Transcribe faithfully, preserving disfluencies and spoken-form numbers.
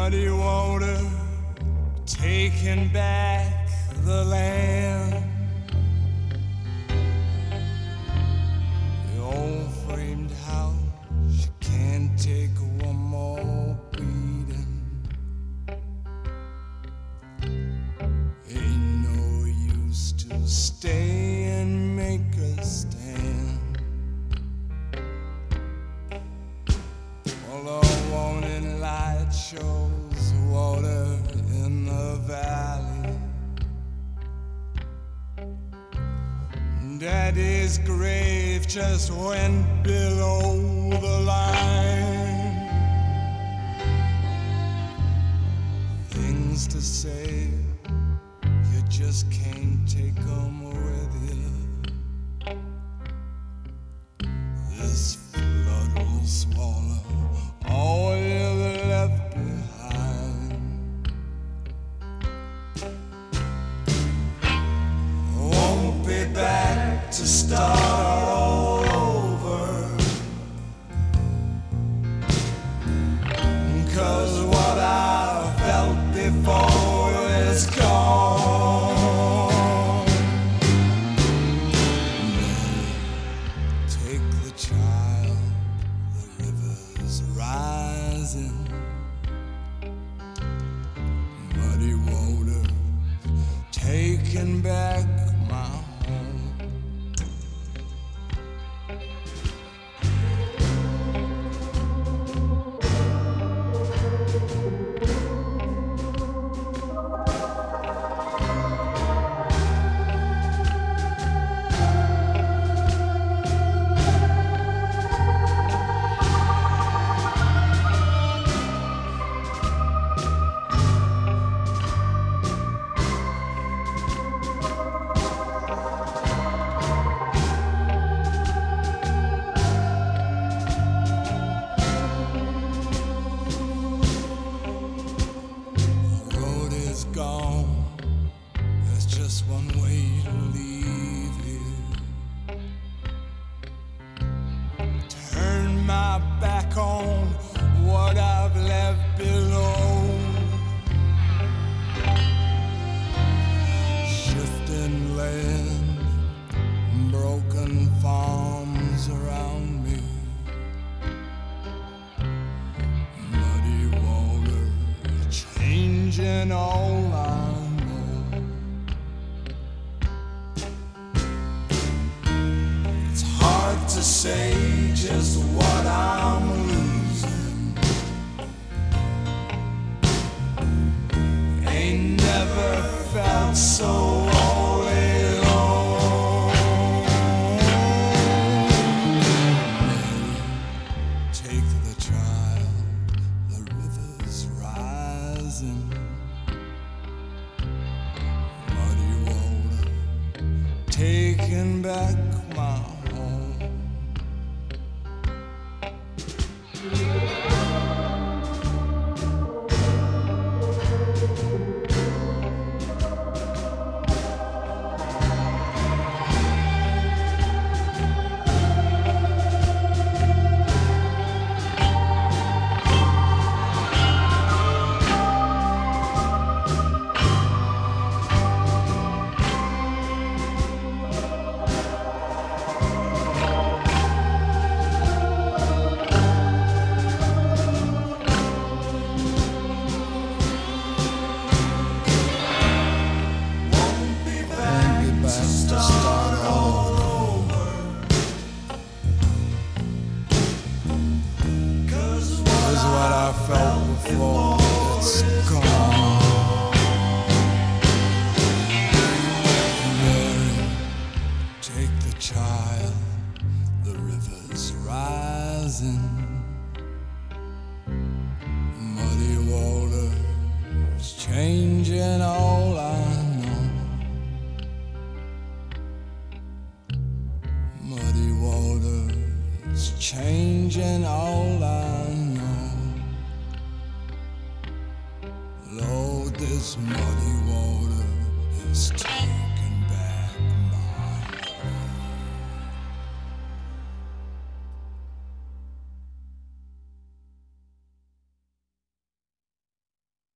Muddy water taking back the land. The old framed house, she can't take one more beating. Ain't no use to stay and make a stand. All I want in light shows water in the valley. Daddy's grave just went below the line. Things to say, you just can't take them with you. This flood will swallow all you've left behind. Won't be back to start all over, 'cause what I felt before is gone. Take the child, the river's rising. Muddy water taking back my home. Gone. There's just one way to leave here. Turn my back on what I've left below. Shifting land, broken farms around me. Muddy water changing all I know. It's hard to say just what I'm losing. Ain't never felt so all alone. Take the child, the river's rising. Muddy water taking back my home. What I felt before, it's gone. Mary, take the child, the river's rising. Muddy water's changing all I know. Muddy water's changing all I know. Lord, this muddy water is taking